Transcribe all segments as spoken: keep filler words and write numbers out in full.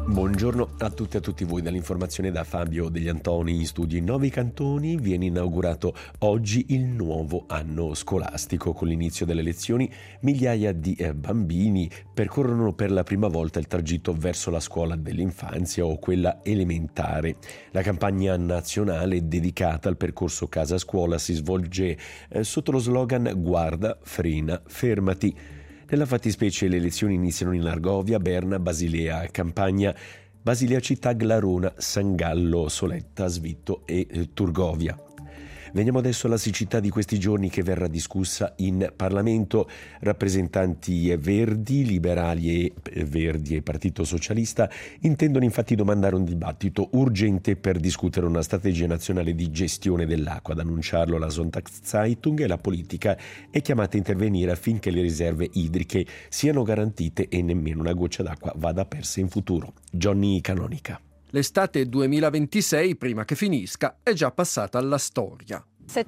Buongiorno a tutti e a tutti voi. Dall'informazione da Fabio Degli Antoni in studio. In nove cantoni viene inaugurato oggi il nuovo anno scolastico. Con l'inizio delle lezioni migliaia di eh, bambini percorrono per la prima volta il tragitto verso la scuola dell'infanzia o quella elementare. La campagna nazionale dedicata al percorso casa scuola si svolge eh, sotto lo slogan Guarda, frena, fermati. Nella fattispecie le lezioni iniziano in Argovia, Berna, Basilea, Campagna, Basilea Città, Glarona, San Gallo, Soletta, Svitto e eh, Turgovia. Veniamo adesso alla siccità di questi giorni che verrà discussa in Parlamento. Rappresentanti verdi, liberali e verdi e Partito Socialista intendono infatti domandare un dibattito urgente per discutere una strategia nazionale di gestione dell'acqua. Ad annunciarlo la Sonntagszeitung e la politica è chiamata a intervenire affinché le riserve idriche siano garantite e nemmeno una goccia d'acqua vada persa in futuro. Johnny Canonica. L'estate duemilaventisei, prima che finisca, è già passata alla storia.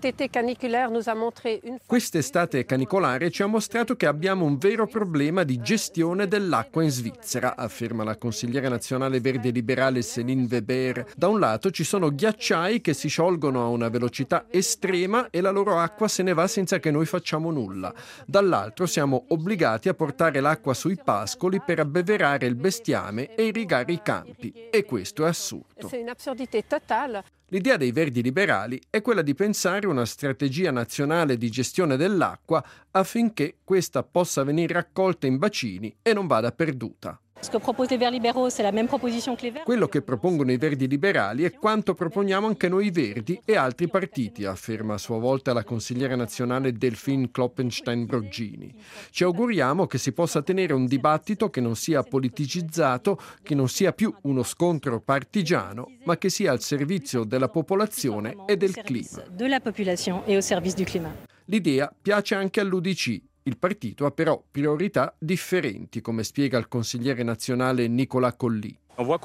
Quest'estate canicolare ci ha mostrato che abbiamo un vero problema di gestione dell'acqua in Svizzera, afferma la consigliera nazionale verde liberale Céline Weber. Da un lato ci sono ghiacciai che si sciolgono a una velocità estrema e la loro acqua se ne va senza che noi facciamo nulla. Dall'altro siamo obbligati a portare l'acqua sui pascoli per abbeverare il bestiame e irrigare i campi. E questo è assurdo. L'idea dei Verdi liberali è quella di pensare una strategia nazionale di gestione dell'acqua affinché questa possa venire raccolta in bacini e non vada perduta. Quello che propongono i Verdi liberali è quanto proponiamo anche noi Verdi e altri partiti, afferma a sua volta la consigliera nazionale Delphine Kloppenstein-Broggini. Ci auguriamo che si possa tenere un dibattito che non sia politicizzato, che non sia più uno scontro partigiano, ma che sia al servizio della popolazione e del clima. L'idea piace anche all'U D C. Il partito ha però priorità differenti, come spiega il consigliere nazionale Nicolas Colli.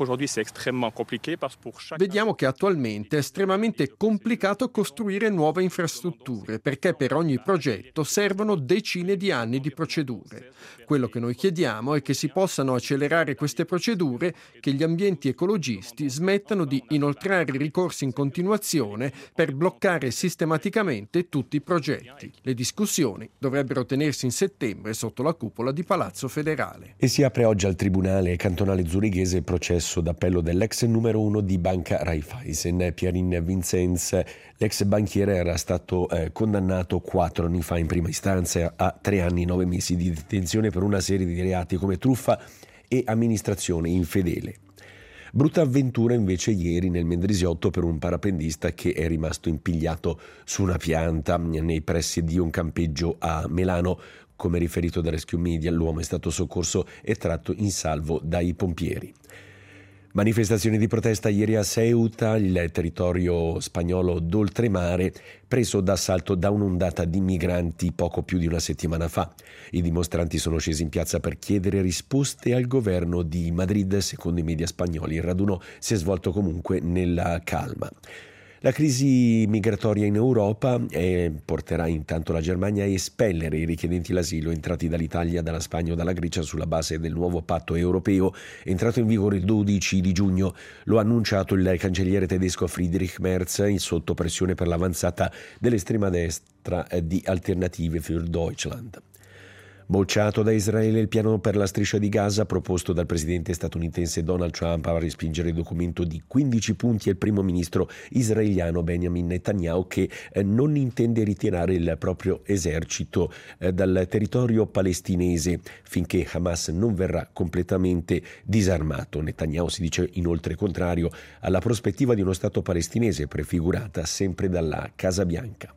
Vediamo che attualmente è estremamente complicato costruire nuove infrastrutture perché per ogni progetto servono decine di anni di procedure. Quello che noi chiediamo è che si possano accelerare queste procedure, che gli ambienti ecologisti smettano di inoltrare ricorsi in continuazione per bloccare sistematicamente tutti i progetti. Le discussioni dovrebbero tenersi in settembre sotto la cupola di Palazzo Federale. E si apre oggi al Tribunale Cantonale Zurighese processo d'appello dell'ex numero uno di Banca Raiffeisen, Pierin Vincenz. L'ex banchiere era stato eh, condannato quattro anni fa in prima istanza a tre anni e nove mesi di detenzione per una serie di reati come truffa e amministrazione infedele. Brutta avventura invece ieri nel Mendrisiotto per un parapendista che è rimasto impigliato su una pianta nei pressi di un campeggio a Melano. Come riferito da Rescue Media, l'uomo è stato soccorso e tratto in salvo dai pompieri. Manifestazioni di protesta ieri a Ceuta, il territorio spagnolo d'oltremare, preso d'assalto da un'ondata di migranti poco più di una settimana fa. I dimostranti sono scesi in piazza per chiedere risposte al governo di Madrid. Secondo i media spagnoli, il raduno si è svolto comunque nella calma. La crisi migratoria in Europa eh, porterà intanto la Germania a espellere i richiedenti l'asilo entrati dall'Italia, dalla Spagna o dalla Grecia sulla base del nuovo patto europeo entrato in vigore il dodici di giugno. Lo ha annunciato il cancelliere tedesco Friedrich Merz sotto pressione per l'avanzata dell'estrema destra eh, di Alternative für Deutschland. Bocciato da Israele il piano per la striscia di Gaza proposto dal presidente statunitense Donald Trump a respingere il documento di quindici punti al primo ministro israeliano Benjamin Netanyahu, che eh, non intende ritirare il proprio esercito eh, dal territorio palestinese finché Hamas non verrà completamente disarmato. Netanyahu si dice inoltre contrario alla prospettiva di uno Stato palestinese prefigurata sempre dalla Casa Bianca.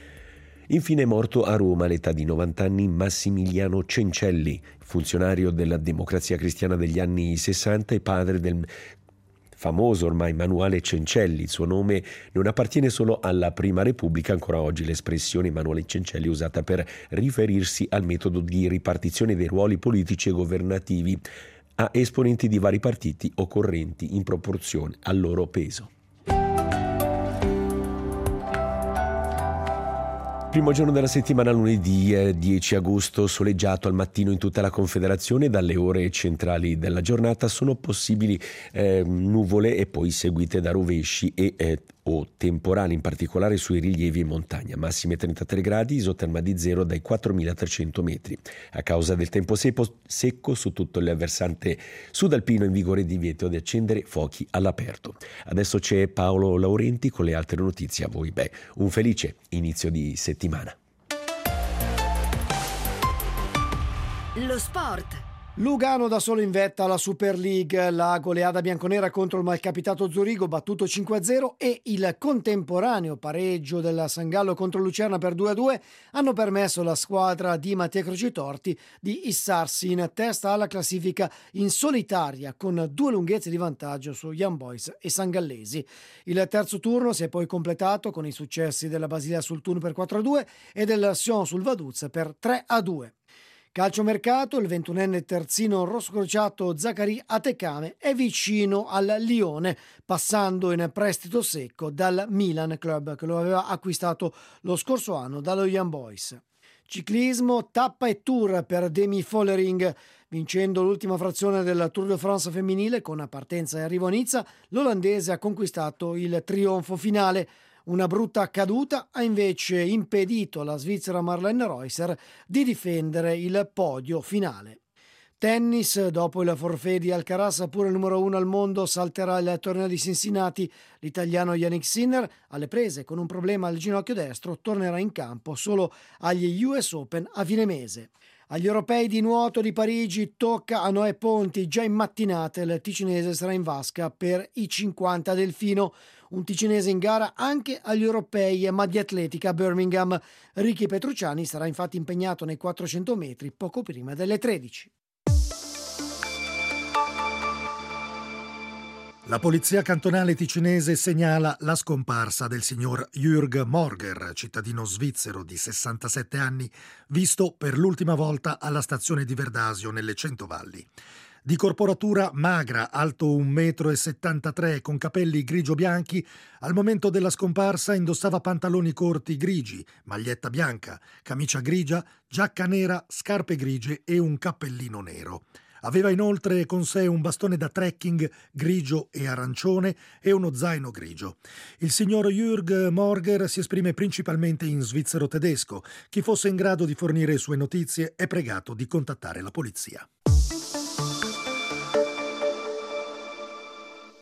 Infine è morto a Roma all'età di novanta anni Massimiliano Cencelli, funzionario della Democrazia Cristiana degli anni sessanta e padre del famoso ormai Emanuele Cencelli. Il suo nome non appartiene solo alla Prima Repubblica, ancora oggi l'espressione Emanuele Cencelli è usata per riferirsi al metodo di ripartizione dei ruoli politici e governativi a esponenti di vari partiti occorrenti in proporzione al loro peso. Primo giorno della settimana, lunedì eh, dieci agosto, soleggiato al mattino in tutta la Confederazione. Dalle ore centrali della giornata sono possibili eh, nuvole e poi seguite da rovesci e eh, o temporali, in particolare sui rilievi in montagna. Massime trentatré gradi, isoterma di zero dai quattromilatrecento metri. A causa del tempo secco, secco su tutto il versante sudalpino, in vigore divieto di accendere fuochi all'aperto. Adesso c'è Paolo Laurenti con le altre notizie. A voi, beh, un felice inizio di settimana. Lo sport. Lugano da solo in vetta alla Super League, la goleada bianconera contro il malcapitato Zurigo battuto cinque a zero e il contemporaneo pareggio della San Gallo contro Lucerna per due a due hanno permesso alla squadra di Mattia Crocitorti di issarsi in testa alla classifica in solitaria con due lunghezze di vantaggio su Young Boys e Sangallesi. Il terzo turno si è poi completato con i successi della Basilea sul Thun per quattro a due e del Sion sul Vaduz per tre a due. Calciomercato, il ventunenne terzino rossocrociato Zaccarie Atecame è vicino al Lione, passando in prestito secco dal Milan, club che lo aveva acquistato lo scorso anno dallo Young Boys. Ciclismo, tappa e tour per Demi Vollering. Vincendo l'ultima frazione del Tour de France femminile con partenza e arrivo a Nizza, l'olandese ha conquistato il trionfo finale. Una brutta caduta ha invece impedito alla svizzera Marlene Reusser di difendere il podio finale. Tennis, dopo il forfait di Alcaraz, pure il numero uno al mondo, salterà il torneo di Cincinnati. L'italiano Yannick Sinner, alle prese con un problema al ginocchio destro, tornerà in campo solo agli U S Open a fine mese. Agli europei di nuoto di Parigi tocca a Noè Ponti, già in mattinata il ticinese sarà in vasca per i cinquanta Delfino. Un ticinese in gara anche agli europei, ma di atletica a Birmingham. Ricky Petrucciani sarà infatti impegnato nei quattrocento metri poco prima delle tredici. La polizia cantonale ticinese segnala la scomparsa del signor Jürg Morger, cittadino svizzero di sessantasette anni, visto per l'ultima volta alla stazione di Verdasio nelle Centovalli. Di corporatura magra, alto un metro e settantatré, con capelli grigio-bianchi, al momento della scomparsa indossava pantaloni corti grigi, maglietta bianca, camicia grigia, giacca nera, scarpe grigie e un cappellino nero. Aveva inoltre con sé un bastone da trekking grigio e arancione e uno zaino grigio. Il signor Jürg Morger si esprime principalmente in svizzero tedesco. Chi fosse in grado di fornire sue notizie è pregato di contattare la polizia.